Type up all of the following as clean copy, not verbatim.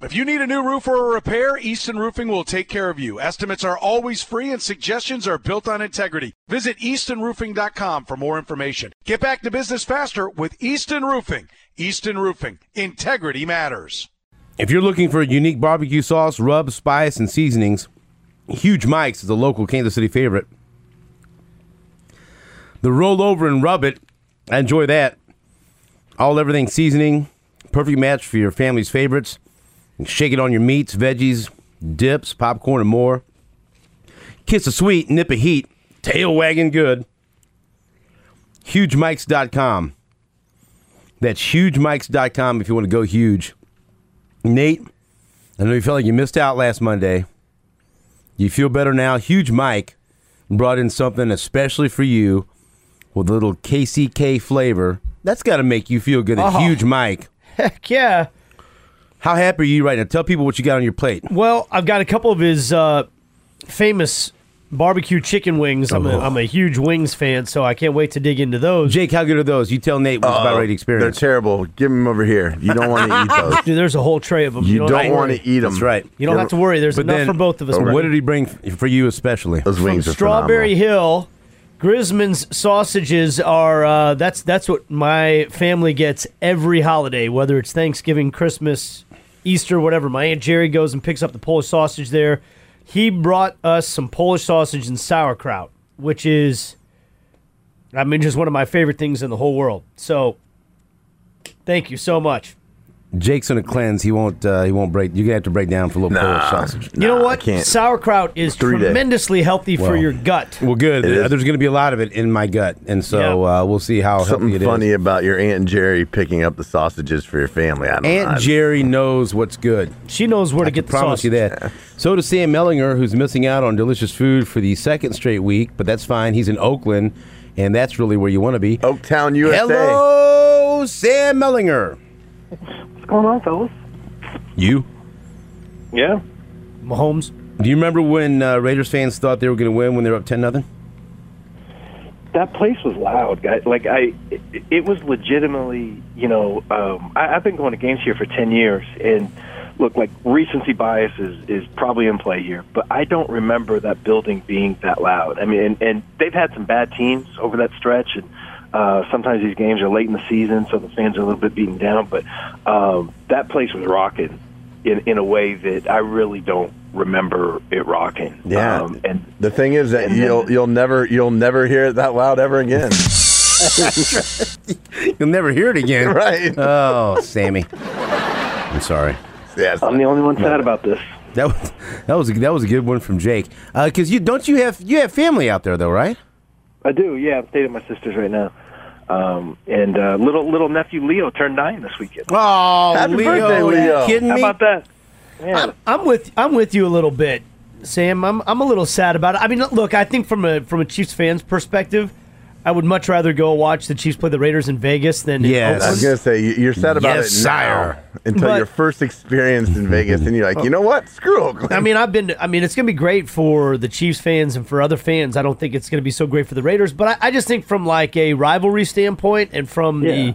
If you need a new roof or a repair, Easton Roofing will take care of you. Estimates are always free and suggestions are built on integrity. Visit eastonroofing.com for more information. Get back to business faster with Easton Roofing. Easton Roofing. Integrity matters. If you're looking for a unique barbecue sauce, rub, spice, and seasonings, Huge Mike's is a local Kansas City favorite. The roll over and rub it, I enjoy that. All everything seasoning, perfect match for your family's favorites. Shake it on your meats, veggies, dips, popcorn, and more. Kiss of sweet, nip of heat, tail wagging good. HugeMikes.com. That's HugeMikes.com if you want to go huge. Nate, I know you felt like you missed out last Monday. You feel better now. Huge Mike brought in something especially for you with a little KCK flavor. That's got to make you feel good. Huge Mike. Heck yeah. How happy are you right now? Tell people what you got on your plate. Well, I've got a couple of his famous barbecue chicken wings. I'm a huge wings fan, so I can't wait to dig into those. Jake, how good are those? You tell Nate what's about ready to experience. They're terrible. Give them over here. You don't want to eat those. Dude, there's a whole tray of them. You don't want to eat them. That's right. You don't have to worry. There's enough for both of us. What did he bring for you especially? Those wings are Strawberry phenomenal. Hill. Grisman's sausages are that's what my family gets every holiday, whether it's Thanksgiving, Christmas, Easter, whatever. My Aunt Jerry goes and picks up the Polish sausage there. He brought us some Polish sausage and sauerkraut, which is, just one of my favorite things in the whole world. So, thank you so much. Jake's on a cleanse. He won't break. You're gonna have to break down for a little Polish sausage. You know what? Sauerkraut is tremendously healthy for your gut. Well, good. There's going to be a lot of it in my gut, and so we'll see how healthy it is. Something funny about your Aunt Jerry picking up the sausages for your family. Aunt Jerry knows what's good. She knows where to get the promise sausage. You that. Yeah. So does Sam Mellinger, who's missing out on delicious food for the second straight week, but that's fine. He's in Oakland, and that's really where you want to be. Oaktown, USA. Hello, Sam Mellinger. What's going on, fellas? You? Yeah. Mahomes. Do you remember when Raiders fans thought they were going to win when they were up 10-0? That place was loud, guys. It was legitimately, I've been going to games here for 10 years, and look, recency bias is probably in play here, but I don't remember that building being that loud. I mean, and they've had some bad teams over that stretch, and sometimes these games are late in the season, so the fans are a little bit beaten down. But that place was rocking in a way that I really don't remember it rocking. Yeah, and the thing is that you'll never hear it that loud ever again. You'll never hear it again, right? Oh, Sammy, I'm sorry. Yeah, I'm the only one sad about this. That was a good one from Jake. Because you have family out there though, right? I do. Yeah, I'm staying at my sister's right now. And little nephew Leo turned 9 this weekend. Oh, happy Leo! Birthday, Leo! Are you kidding me? How about that? Yeah. I'm with you a little bit, Sam. I'm a little sad about it. I mean, look, I think from a Chiefs fan's perspective, I would much rather go watch the Chiefs play the Raiders in Vegas than in Oakland. I was going to say, you're sad about it now until your first experience in Vegas, and you're like, you know what? Screw Oakland. I mean, it's going to be great for the Chiefs fans and for other fans. I don't think it's going to be so great for the Raiders, but I just think from a rivalry standpoint and from I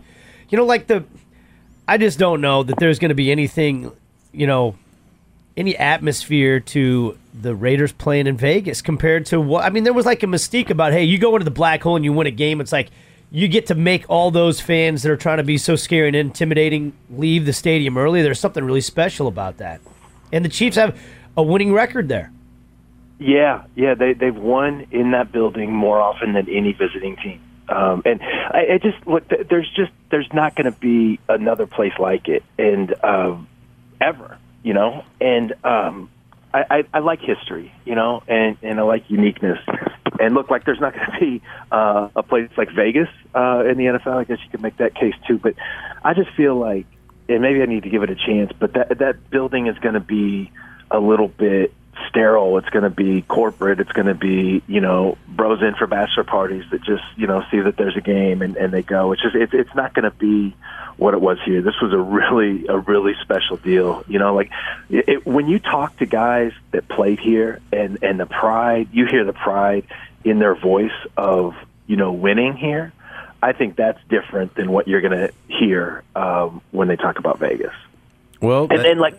just don't know that there's going to be anything, any atmosphere to the Raiders playing in Vegas compared to what. I mean, there was a mystique about, hey, you go into the black hole and you win a game. It's like you get to make all those fans that are trying to be so scary and intimidating leave the stadium early. There's something really special about that. And the Chiefs have a winning record there. Yeah, they've won in that building more often than any visiting team. And I just look. There's not going to be another place like it, and ever, And I like history, and I like uniqueness. And look, there's not going to be a place like Vegas in the NFL. I guess you could make that case too. But I just feel like, and maybe I need to give it a chance, but that building is going to be a little bit sterile. It's going to be corporate. It's going to be, bros in for bachelor parties that just, see that there's a game and they go. It's not going to be what it was here. This was a really special deal. When you talk to guys that played here and the pride, you hear the pride in their voice of, winning here. I think that's different than what you're going to hear when they talk about Vegas. Well, and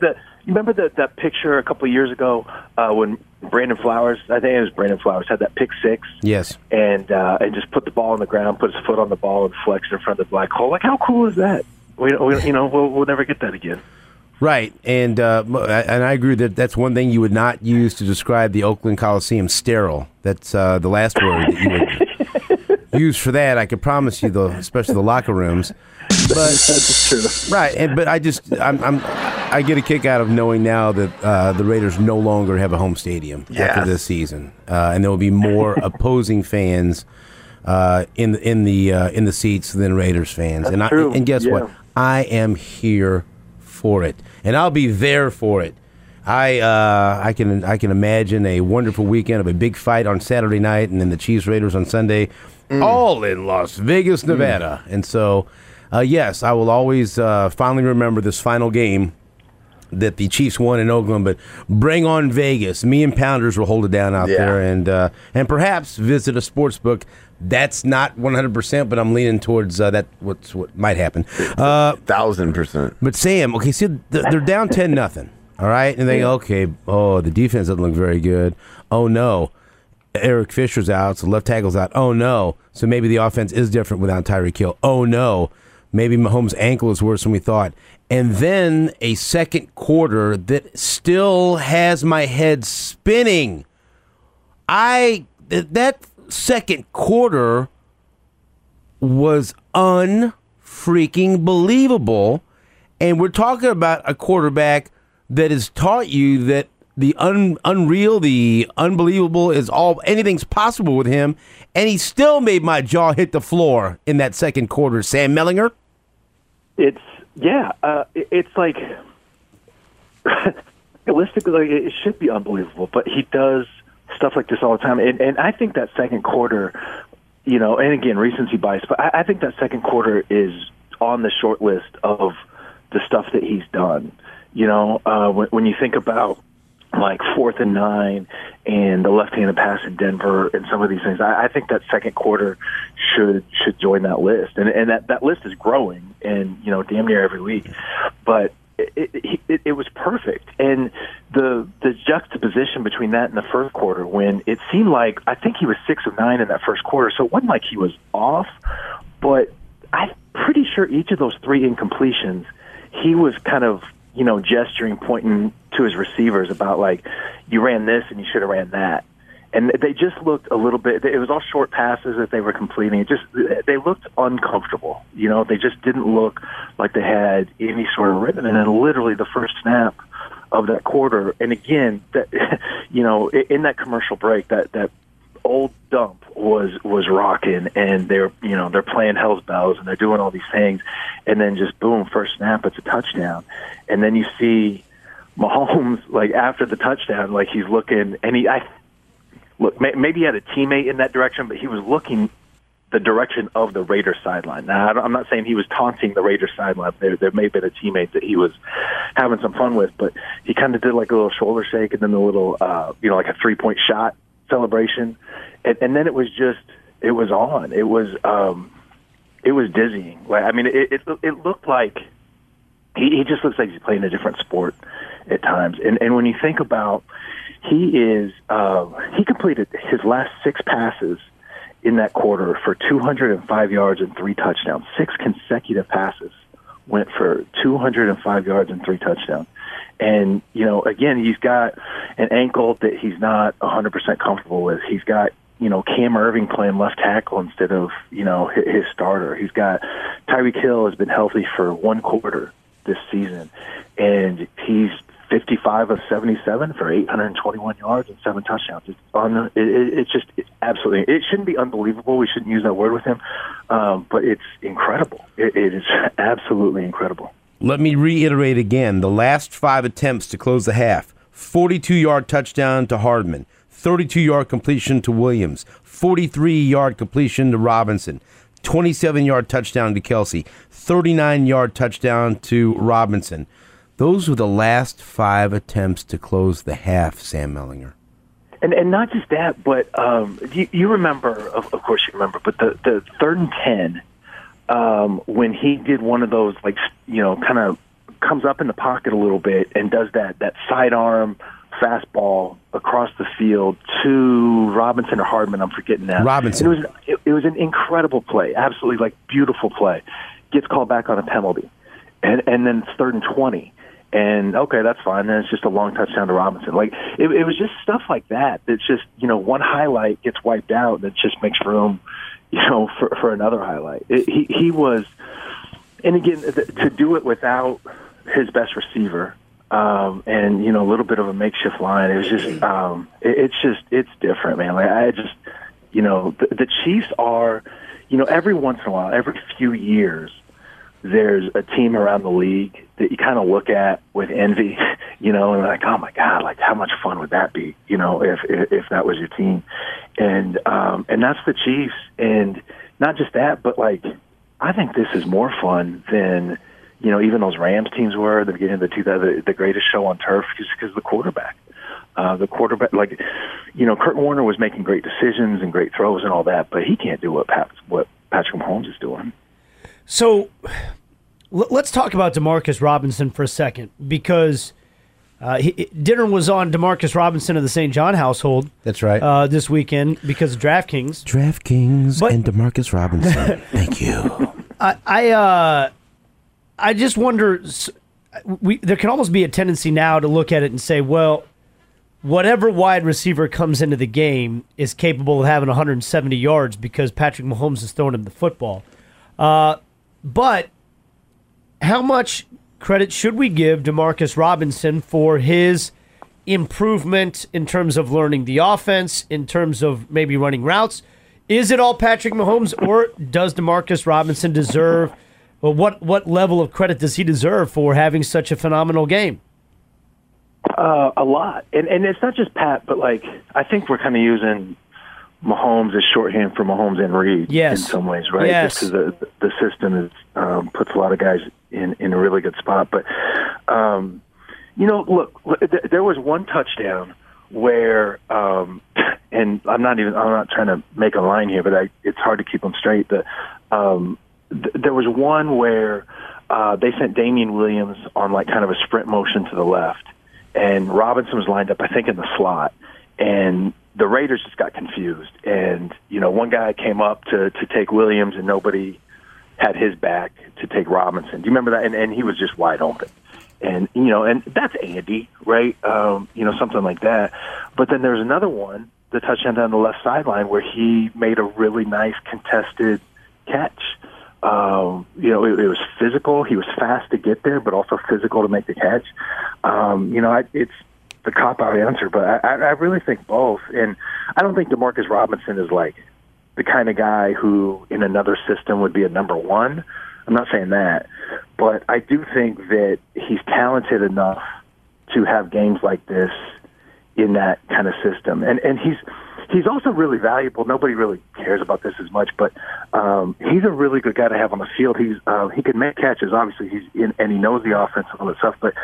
remember that picture a couple of years ago when Brandon Flowers, I think it was Brandon Flowers, had that pick six? Yes. And just put the ball on the ground, put his foot on the ball, and flexed in front of the black hole. Like, how cool is that? We'll never get that again. Right, and I agree that that's one thing you would not use to describe the Oakland Coliseum, sterile. That's the last word that you would use for that. I can promise you, though, especially the locker rooms. But that's true. Right, but I get a kick out of knowing now that the Raiders no longer have a home stadium after this season, and there will be more opposing fans in the seats than Raiders fans. That's true. And guess what? I am here for it, and I'll be there for it. I can imagine a wonderful weekend of a big fight on Saturday night, and then the Chiefs Raiders on Sunday, all in Las Vegas, Nevada. And so, yes, I will always fondly remember this final game that the Chiefs won in Oakland. But bring on Vegas. Me and Pounders will hold it down out there, and perhaps visit a sports book. That's not 100%, but I'm leaning towards that. What might happen? 1,000%. But Sam, okay, see, they're down 10-0. All right, and they the defense doesn't look very good. Oh no, Eric Fisher's out, so left tackle's out. Oh no, so maybe the offense is different without Tyreek Hill. Oh no, maybe Mahomes' ankle is worse than we thought. And then a second quarter that still has my head spinning. That second quarter was unfreaking believable, and we're talking about a quarterback that has taught you that the unreal, the unbelievable anything's possible with him, and he still made my jaw hit the floor in that second quarter. Sam Mellinger? It's like realistically, it should be unbelievable, but he does stuff like this all the time. And I think that second quarter, and again, recency bias, but I think that second quarter is on the short list of the stuff that he's done. When you think about like 4th and 9 and the left-handed pass in Denver and some of these things, I think that second quarter should join that list. And that list is growing and, damn near every week. But it was perfect. And the juxtaposition between that and the first quarter, when it seemed like, I think he was 6 of 9 in that first quarter, so it wasn't like he was off, but I'm pretty sure each of those 3 incompletions, he was kind of, gesturing, pointing to his receivers about, like, you ran this and you should have ran that. And they just looked a little bit, it was all short passes that they were completing. They looked uncomfortable. They just didn't look like they had any sort of rhythm. And then literally the first snap of that quarter, and again, in that commercial break, that old dump was rocking, and they're playing Hell's Bells and they're doing all these things, and then just boom, first snap, it's a touchdown. And then you see Mahomes, like, after the touchdown, like, he's looking, and maybe he had a teammate in that direction, but he was looking the direction of the Raiders sideline. Now, I'm not saying he was taunting the Raiders sideline. There may have been a teammate that he was having some fun with, but he kind of did like a little shoulder shake and then a little, like a 3-point shot celebration. And then it was on. It was dizzying. I mean, it looked like he just looks like he's playing a different sport at times. And when you think about, he completed his last 6 passes in that quarter for 205 yards and 3 touchdowns. 6 consecutive passes went for 205 yards and 3 touchdowns. And, again, he's got an ankle that he's not 100% comfortable with. He's got, Cam Irving playing left tackle instead of, his starter. He's got Tyreek Hill has been healthy for 1 quarter this season, and he's 55 of 77 for 821 yards and 7 touchdowns. It's just absolutely. It shouldn't be unbelievable. We shouldn't use that word with him, but it's incredible. It is absolutely incredible. Let me reiterate again. The last 5 attempts to close the half: 42-yard touchdown to Hardman, 32-yard completion to Williams, 43-yard completion to Robinson, 27-yard touchdown to Kelsey, 39-yard touchdown to Robinson. Those were the last 5 attempts to close the half, Sam Mellinger. And not just that, but you remember, of course you remember, but the 3rd and 10, when he did one of those, kind of comes up in the pocket a little bit and does that sidearm fastball across the field to Robinson or Hardman. I'm forgetting that. Robinson. It was an incredible play, absolutely like beautiful play. Gets called back on a penalty, and then it's 3rd and 20. And okay, that's fine. Then it's just a long touchdown to Robinson. Like it was just stuff like that. That's just one highlight gets wiped out. That just makes room, for another highlight. He was, and again, to do it without his best receiver, and a little bit of a makeshift line. It was just, it's different, man. Like I just, the Chiefs are, every once in a while, every few years, there's a team around the league that you kind of look at with envy, and like, oh my God, like how much fun would that be, if that was your team, and that's the Chiefs, and not just that, but like I think this is more fun than even those Rams teams were at the beginning of the greatest show on turf, just because the quarterback, like Kurt Warner was making great decisions and great throws and all that, but he can't do what Patrick Mahomes is doing. So let's talk about Demarcus Robinson for a second, because dinner was on Demarcus Robinson of the St. John household. That's right. This weekend because of DraftKings. And Demarcus Robinson. Thank you. I just wonder, there can almost be a tendency now to look at it and say, well, whatever wide receiver comes into the game is capable of having 170 yards because Patrick Mahomes is throwing him the football. But how much credit should we give Demarcus Robinson for his improvement in terms of learning the offense, in terms of maybe running routes? Is it all Patrick Mahomes, or does Demarcus Robinson deserve, well, what level of credit does he deserve for having such a phenomenal game? A lot. And it's not just Pat, but like I think we're kind of using Mahomes as shorthand for Mahomes and Reed in some ways, right? Yes. Just because the system is, puts a lot of guys in a really good spot. But, look, there was one touchdown where, and I'm not trying to make a line here, but it's hard to keep them straight. There was one where they sent Damian Williams on like kind of a sprint motion to the left, and Robinson was lined up, I think, in the slot, and the Raiders just got confused, and one guy came up to take Williams, and nobody had his back to take Robinson. Do you remember that? And he was just wide open, and and that's Andy, right? Something like that. But then there's another one, the touchdown down the left sideline, where he made a really nice contested catch. It was physical. He was fast to get there, but also physical to make the catch. It's the cop-out answer, but I really think both. And I don't think Demarcus Robinson is like the kind of guy who in another system would be a number one. I'm not saying that, but I do think that he's talented enough to have games like this in that kind of system. And he's also really valuable. Nobody really cares about this as much, but he's a really good guy to have on the field. He can make catches. Obviously, and he knows the offense and all that stuff. But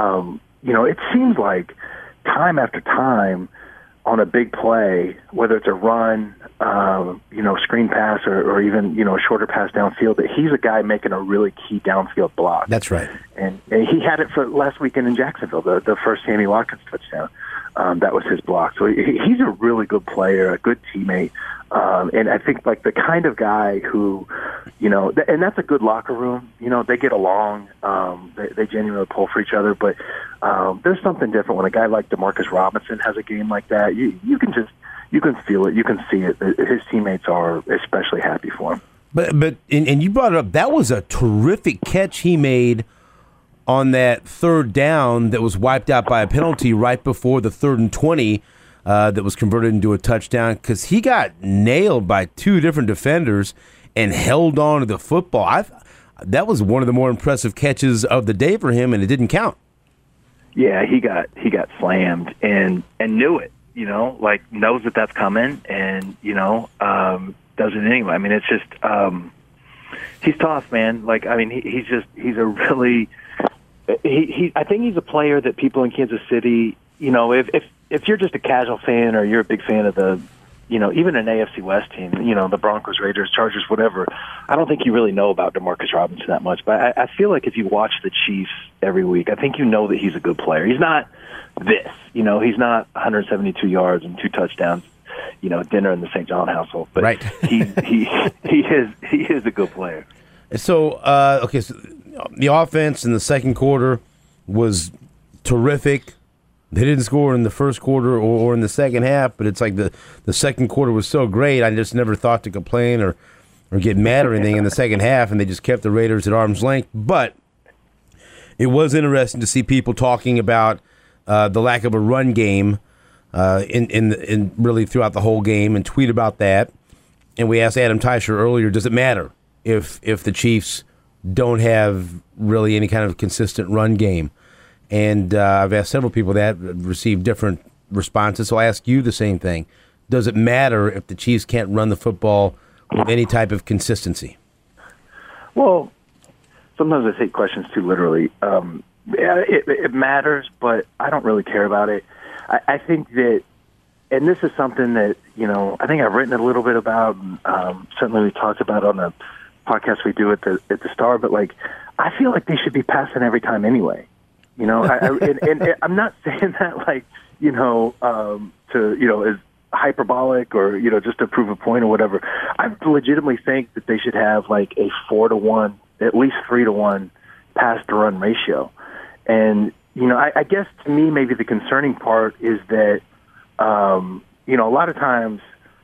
it seems like time after time on a big play, whether it's a run, screen pass, or even a shorter pass downfield, that he's a guy making a really key downfield block. That's right. And he had it for last weekend in Jacksonville, the first Sammy Watkins touchdown. That was his block. So he's a really good player, a good teammate. And I think like the kind of guy who, and that's a good locker room. They get along. They genuinely pull for each other. But there's something different when a guy like Demarcus Robinson has a game like that. You can feel it. You can see it. His teammates are especially happy for him. But you brought it up. That was a terrific catch he made on that third down that was wiped out by a penalty right before the 3rd and 20 that was converted into a touchdown, because he got nailed by two different defenders and held on to the football. That was one of the more impressive catches of the day for him, and it didn't count. Yeah, he got slammed and knew it, knows that that's coming, and, does it anyway. I mean, it's just, he's tough, man. He's a really, I think he's a player that people in Kansas City, if you're just a casual fan or you're a big fan of the even an AFC West team, the Broncos, Raiders, Chargers, whatever, I don't think you really know about DeMarcus Robinson that much. But I feel like if you watch the Chiefs every week, I think you know that he's a good player. He's not this. He's not 172 yards and 2 touchdowns, dinner in the St. John household. But right. he is a good player. So, so the offense in the second quarter was terrific. They didn't score in the first quarter or in the second half, but it's like the second quarter was so great, I just never thought to complain or get mad or anything in the second half, and they just kept the Raiders at arm's length. But it was interesting to see people talking about the lack of a run game in really throughout the whole game and tweet about that. And we asked Adam Teicher earlier, does it matter if the Chiefs don't have really any kind of consistent run game? And I've asked several people that received different responses, so I ask you the same thing. Does it matter if the Chiefs can't run the football with any type of consistency? Well, sometimes I take questions too literally. It matters, but I don't really care about it. I think that, and this is something that, I think I've written a little bit about, certainly we talked about on the podcast we do at the Star, but I feel like they should be passing every time anyway. And I'm not saying that as hyperbolic or just to prove a point or whatever. I legitimately think that they should have a 4-to-1, at least 3-to-1 pass to run ratio. And I guess to me maybe the concerning part is that a lot of times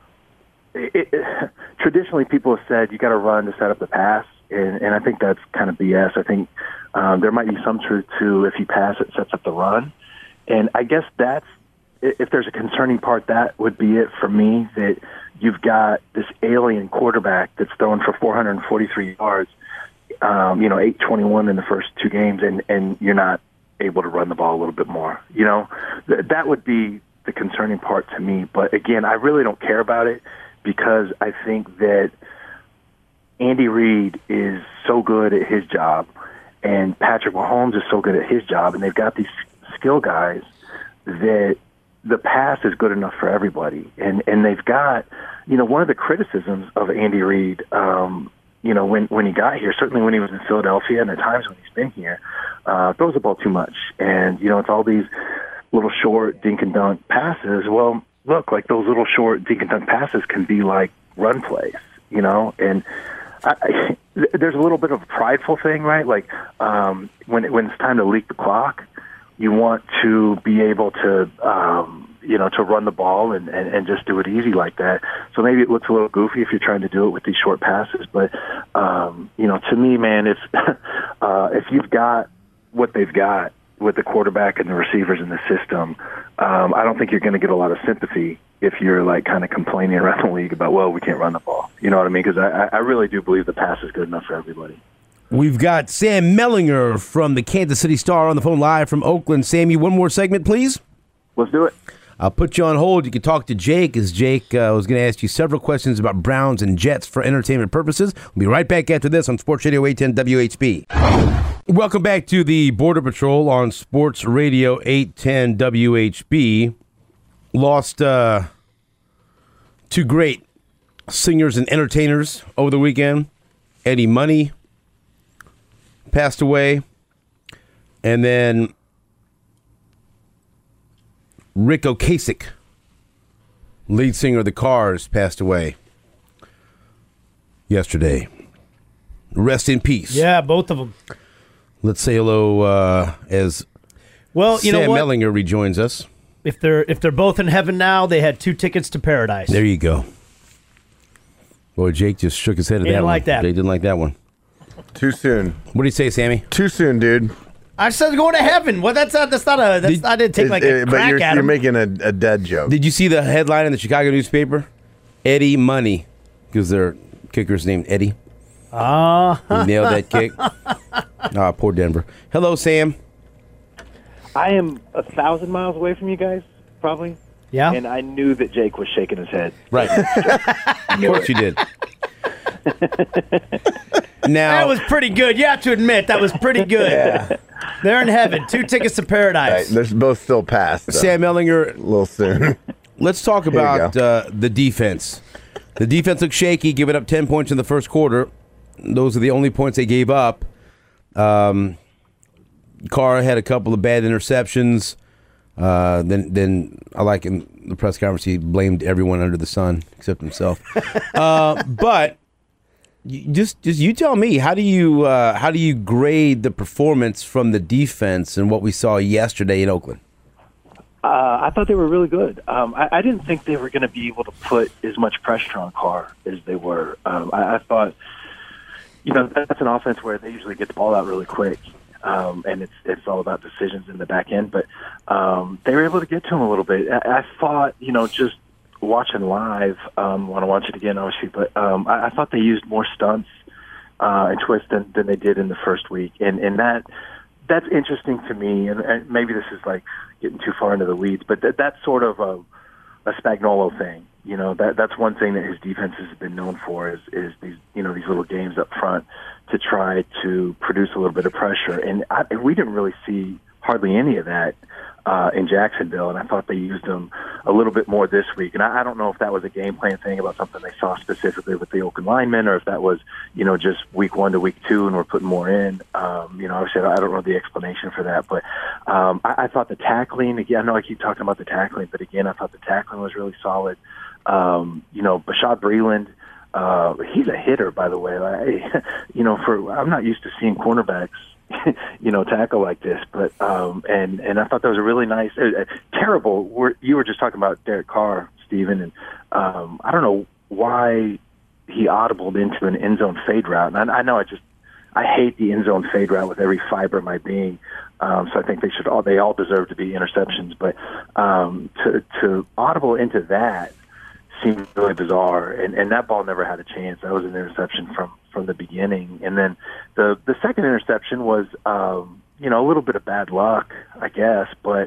traditionally people have said you got to run to set up the pass. And I think that's kind of BS. I think there might be some truth to if you pass, it sets up the run. And I guess that's, if there's a concerning part, that would be it for me, that you've got this alien quarterback that's thrown for 443 yards, 821 in the first 2 games, and you're not able to run the ball a little bit more. That would be the concerning part to me. But again, I really don't care about it because I think that Andy Reid is so good at his job, and Patrick Mahomes is so good at his job, and they've got these skill guys that the pass is good enough for everybody. And they've got, one of the criticisms of Andy Reid, when he got here, certainly when he was in Philadelphia and at times when he's been here, throws the ball too much. And, it's all these little short dink and dunk passes. Well, look, those little short dink and dunk passes can be like run plays, and there's a little bit of a prideful thing, right? When it's time to leak the clock, you want to be able to, to run the ball and just do it easy like that. So maybe it looks a little goofy if you're trying to do it with these short passes. But, to me, man, if you've got what they've got with the quarterback and the receivers in the system, I don't think you're going to get a lot of sympathy if you're kind of complaining around the league about, well, we can't run the ball. You know what I mean? Because I really do believe the pass is good enough for everybody. We've got Sam Mellinger from the Kansas City Star on the phone live from Oakland. Sammy, one more segment, please. Let's do it. I'll put you on hold. You can talk to Jake, as Jake was going to ask you several questions about Browns and Jets for entertainment purposes. We'll be right back after this on Sports Radio 810 WHB. Welcome back to the Border Patrol on Sports Radio 810 WHB. Lost 2 great singers and entertainers over the weekend. Eddie Money passed away, and then Rick Ocasek, lead singer of the Cars, passed away yesterday. Rest in peace. Yeah, both of them. Let's say hello as Sam Mellinger rejoins us. If they're both in heaven now, they had 2 tickets to paradise. There you go. Boy, Jake just shook his head at that one. Didn't like that. Jake didn't like that one. Too soon. What do you say, Sammy? Too soon, dude. I said going to heaven. Well, I didn't take a crack at you're him. making a dead joke. Did you see the headline in the Chicago newspaper? Eddie Money, because their kicker's named Eddie. He nailed that kick. Poor Denver. Hello, Sam. I am 1,000 miles away from you guys, probably. Yeah. And I knew that Jake was shaking his head. Right. Of course you did. Now, that was pretty good. You have to admit, that was pretty good. Yeah. They're in heaven. 2 tickets to paradise. Right, they're both still passed. Sam Mellinger, a little soon. let's talk about the defense. The defense looked shaky, giving up 10 points in the first quarter. Those are the only points they gave up. Carr had a couple of bad interceptions. Then I like in the press conference he blamed everyone under the sun except himself. But just you tell me, how do you grade the performance from the defense and what we saw yesterday in Oakland? I thought they were really good. I didn't think they were going to be able to put as much pressure on Carr as they were. I thought, that's an offense where they usually get the ball out really quick, and it's all about decisions in the back end. But they were able to get to him a little bit. I thought, just watching live, want to watch it again, obviously, but I thought they used more stunts and twists than they did in the first week, and that's interesting to me. And maybe this is like getting too far into the weeds, but that's sort of a Spagnuolo thing. That's one thing that his defenses have been known for is these these little games up front to try to produce a little bit of pressure. And we didn't really see hardly any of that in Jacksonville, and I thought they used them a little bit more this week. And I don't know if that was a game plan thing about something they saw specifically with the Oakland linemen, or if that was, just week 1 to week 2 and we're putting more in. Obviously I don't know the explanation for that, but I thought the tackling, again, I know I keep talking about the tackling, but again, I thought the tackling was really solid. Bashaud Breeland, he's a hitter, by the way. I'm not used to seeing cornerbacks tackle like this, but and I thought that was a really nice, terrible. You were just talking about Derek Carr, Stephen, and I don't know why he audibled into an end zone fade route. And I know I hate the end zone fade route with every fiber of my being. So I think they all deserve to be interceptions, but to audible into that seemed really bizarre, and that ball never had a chance. That was an interception from the beginning. And then the second interception was a little bit of bad luck, I guess, but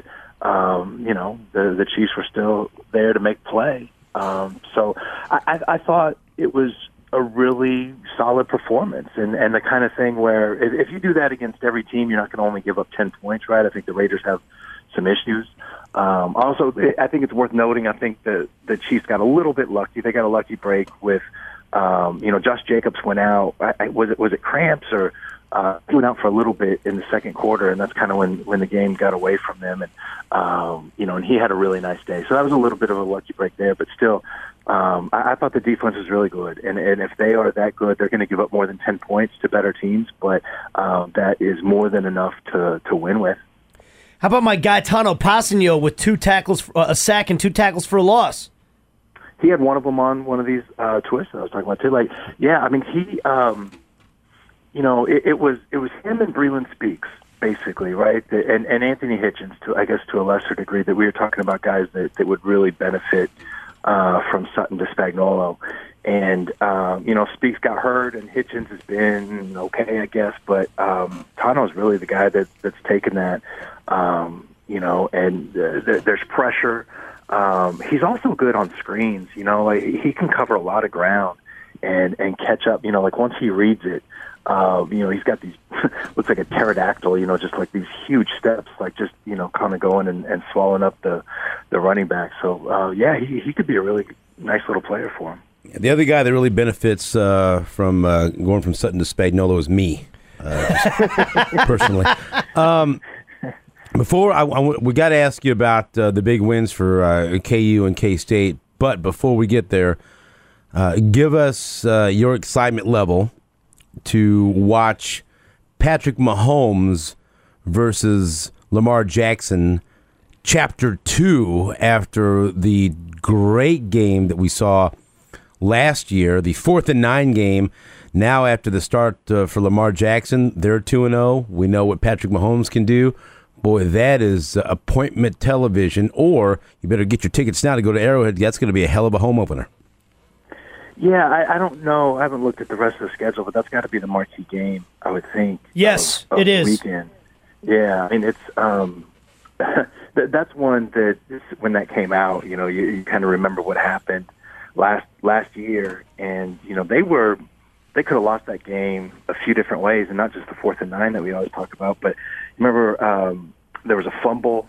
the Chiefs were still there to make play. So I thought it was a really solid performance, and the kind of thing where if you do that against every team, you're not going to only give up 10 points, right? I think the Raiders have some issues. Also, I think it's worth noting, I think the Chiefs got a little bit lucky. They got a lucky break with, Josh Jacobs went out. Was it cramps or he went out for a little bit in the second quarter, and that's kind of when the game got away from them. And, and he had a really nice day. So that was a little bit of a lucky break there, but still, I thought the defense was really good. And if they are that good, they're going to give up more than 10 points to better teams, but that is more than enough to win with. How about my guy Tano Passanio with 2 tackles, a sack and 2 tackles for a loss? He had one of them on one of these twists that I was talking about too. He, it was him and Breeland Speaks basically, right? And Anthony Hitchens to a lesser degree, that we were talking about guys that would really benefit from Sutton to Spagnuolo. And, Speaks got hurt, and Hitchens has been okay, I guess. But Tano's really the guy that's taken that, there's pressure. He's also good on screens, he can cover a lot of ground and catch up, once he reads it, he's got these, looks like a pterodactyl, just like these huge steps, kind of going and swallowing up the running back. So, he could be a really nice little player for him. The other guy that really benefits from going from Sutton to Spagnuolo is me, personally. Before we got to ask you about the big wins for KU and K-State, but before we get there, give us your excitement level to watch Patrick Mahomes versus Lamar Jackson, Chapter 2, after the great game that we saw last year, the 4th and 9 game. Now after the start for Lamar Jackson, they're 2-0. We know what Patrick Mahomes can do. Boy, that is appointment television, or you better get your tickets now to go to Arrowhead. That's going to be a hell of a home opener. Yeah, I don't know. I haven't looked at the rest of the schedule, but that's got to be the marquee game, I would think. Yes, of it is. Weekend. Yeah, I mean, it's that's one that when that came out, you kind of remember what happened last year, and they could have lost that game a few different ways, and not just the 4th and 9 that we always talk about. But remember, there was a fumble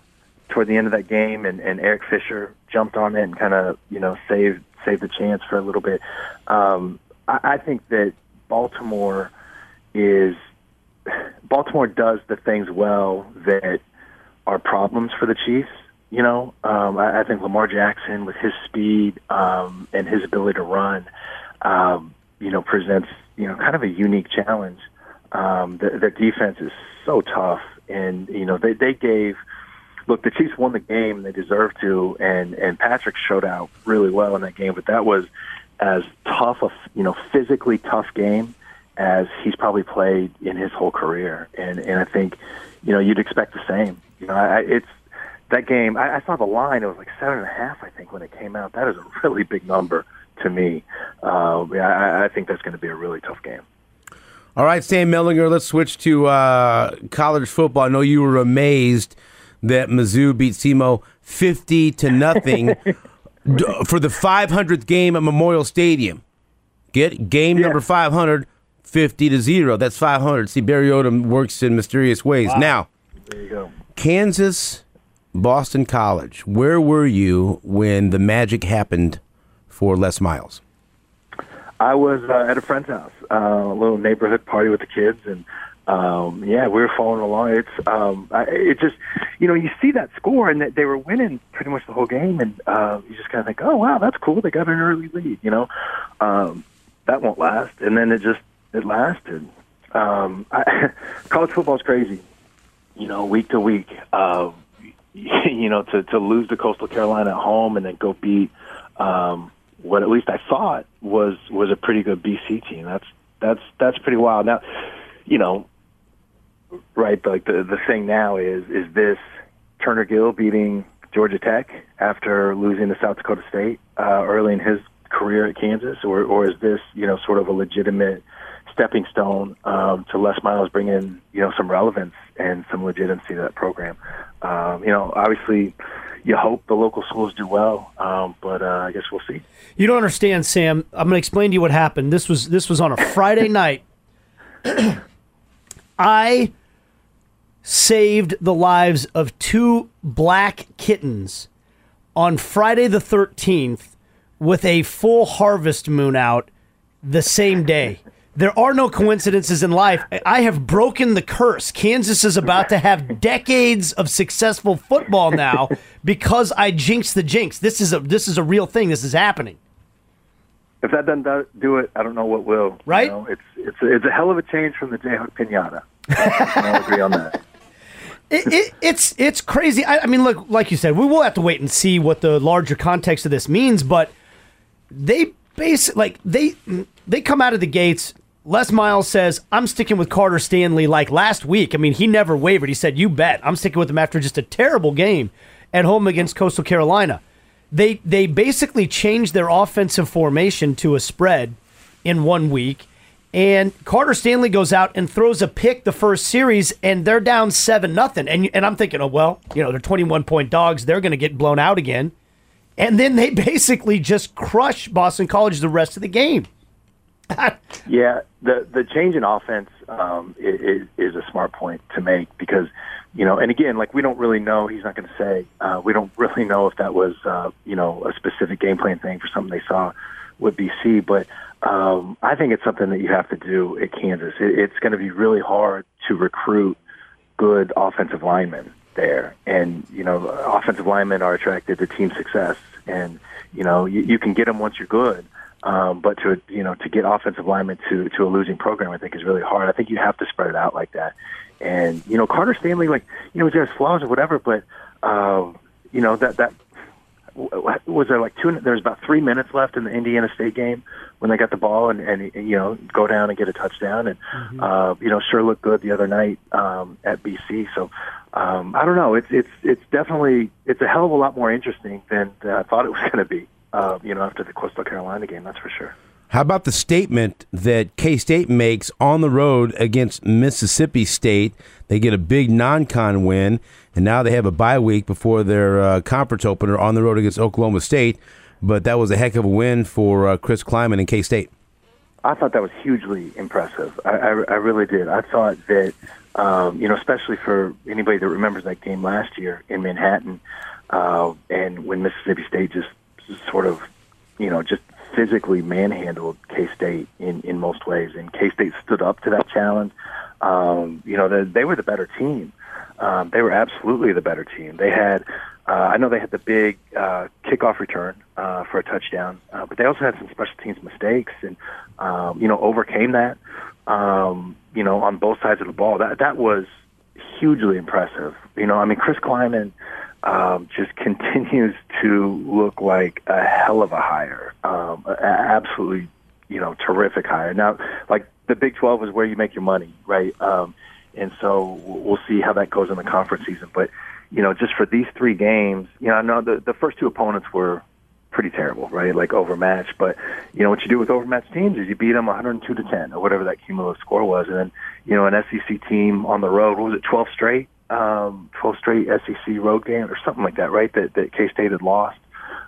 toward the end of that game, and Eric Fisher jumped on it and kind of, saved the chance for a little bit. I think that Baltimore does the things well that are problems for the Chiefs. I think Lamar Jackson, with his speed and his ability to run, presents kind of a unique challenge. Their defense is so tough, and they gave. Look, the Chiefs won the game; they deserved to, and Patrick showed out really well in that game. But that was as tough physically tough game as he's probably played in his whole career. And I think, you'd expect the same. It's that game. I saw the line; it was like 7.5, I think, when it came out. That is a really big number to me. I think that's going to be a really tough game. All right, Sam Mellinger, let's switch to college football. I know you were amazed that Mizzou beat SEMO 50-0 for the 500th game at Memorial Stadium. Game number 500, 50-0. That's 500. See, Barry Odom works in mysterious ways. Wow. Now, there you go. Kansas, Boston College. Where were you when the magic happened for Les Miles? I was at a friend's house, a little neighborhood party with the kids, and we were following along. It just, you see that score, and they were winning pretty much the whole game, and you just kind of think, oh wow, that's cool. They got an early lead, that won't last, and then it lasted. College football is crazy, week to week. To lose to Coastal Carolina at home and then go beat what at least I thought was a pretty good BC team. That's pretty wild. Now, right? Like the thing now is this Turner Gill beating Georgia Tech after losing to South Dakota State early in his career at Kansas, or is this sort of a legitimate stepping stone to Les Miles bringing some relevance and some legitimacy to that program? Obviously, you hope the local schools do well, but I guess we'll see. You don't understand, Sam. I'm going to explain to you what happened. This was on a Friday night. I saved the lives of 2 black kittens on Friday the 13th with a full harvest moon out the same day. There are no coincidences in life. I have broken the curse. Kansas is about to have decades of successful football now because I jinxed the jinx. This is a real thing. This is happening. If that doesn't do it, I don't know what will. Right? It's a hell of a change from the Jayhawk Pinata. I'll agree on that. It's crazy. I mean, look, like you said, we will have to wait and see what the larger context of this means. But they they come out of the gates. Les Miles says, I'm sticking with Carter Stanley like last week. I mean, he never wavered. He said, you bet. I'm sticking with him after just a terrible game at home against Coastal Carolina. They basically changed their offensive formation to a spread in 1 week. And Carter Stanley goes out and throws a pick the first series, and they're down 7-0. And I'm thinking, they're 21-point dogs. They're going to get blown out again. And then they basically just crush Boston College the rest of the game. Yeah, the change in offense is a smart point to make because, and again, like we don't really know. He's not going to say. We don't really know if that was, a specific game plan thing for something they saw with BC. But I think it's something that you have to do at Kansas. It's going to be really hard to recruit good offensive linemen there. And, offensive linemen are attracted to team success. And, you can get them once you're good. But to get offensive linemen to a losing program, I think is really hard. I think you have to spread it out like that. And, Carter Stanley, he has flaws or whatever, but, that was there there was about 3 minutes left in the Indiana State game when they got the ball and go down and get a touchdown and, sure looked good the other night, at BC. So, I don't know. It's definitely, it's a hell of a lot more interesting than I thought it was going to be. After the Coastal Carolina game, that's for sure. How about the statement that K-State makes on the road against Mississippi State? They get a big non-con win, and now they have a bye week before their conference opener on the road against Oklahoma State. But that was a heck of a win for Chris Klieman and K-State. I thought that was hugely impressive. I really did. I thought that Especially for anybody that remembers that game last year in Manhattan, and when Mississippi State just sort of, just physically manhandled K-State in most ways, and K-State stood up to that challenge. They were the better team. They were absolutely the better team. They had, I know they had the big kickoff return for a touchdown, but they also had some special teams mistakes and, overcame that, on both sides of the ball. That was hugely impressive. Chris Kleiman just continues to look like a hell of a hire, absolutely, terrific hire. Now, like the Big 12 is where you make your money, right? And so we'll see how that goes in the conference season. But, just for these 3 games, I know the first 2 opponents were pretty terrible, right? Like overmatched. But, what you do with overmatched teams is you beat them 102-10 or whatever that cumulative score was. And then, an SEC team on the road, what was it, 12 straight SEC road game or something like that, right? That K-State had lost.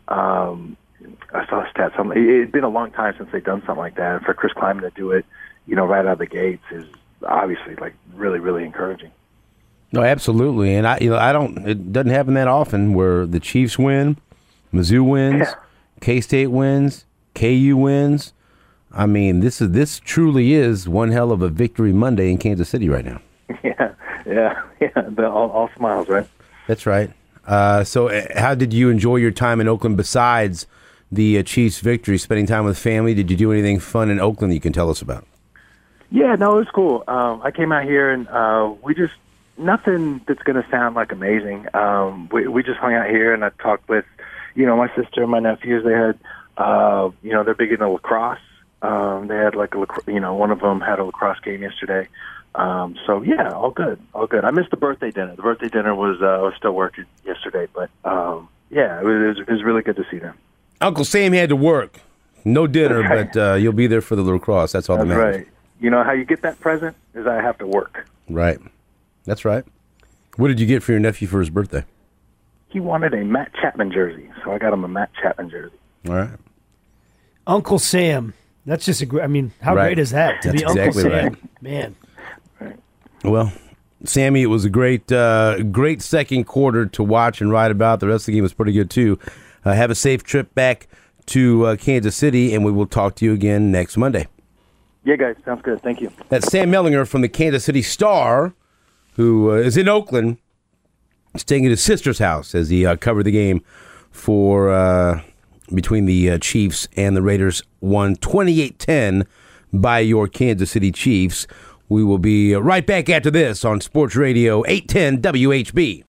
I saw a stat. It had been a long time since they'd done something like that. And for Chris Kleiman to do it, right out of the gates is obviously like really, really encouraging. No, absolutely. And it doesn't happen that often where the Chiefs win, Mizzou wins, K-State wins, KU wins. I mean, this truly is one hell of a victory Monday in Kansas City right now. Yeah. All smiles, right? That's right. So how did you enjoy your time in Oakland besides the Chiefs' victory, spending time with family? Did you do anything fun in Oakland that you can tell us about? Yeah, no, it was cool. I came out here and we just, nothing that's going to sound like amazing. We just hung out here and I talked with, my sister and my nephews. They had, they're big into lacrosse. They had like one of them had a lacrosse game yesterday. So yeah, all good. I missed the birthday dinner. The birthday dinner was still working yesterday, but it was really good to see them. Uncle Sam had to work, no dinner, but you'll be there for the lacrosse. That's all that matters. Right. How you get that present is I have to work. Right. That's right. What did you get for your nephew for his birthday? He wanted a Matt Chapman jersey, so I got him a Matt Chapman jersey. All right. Uncle Sam. That's just how great is that to be Uncle Sam? Right. Man. Right. Well, Sammy, it was a great second quarter to watch and write about. The rest of the game was pretty good, too. Have a safe trip back to Kansas City, and we will talk to you again next Monday. Yeah, guys. Sounds good. Thank you. That's Sam Mellinger from the Kansas City Star, who is in Oakland, staying at his sister's house as he covered the game for between the Chiefs and the Raiders. Won 28-10 by your Kansas City Chiefs. We will be right back after this on Sports Radio 810 WHB.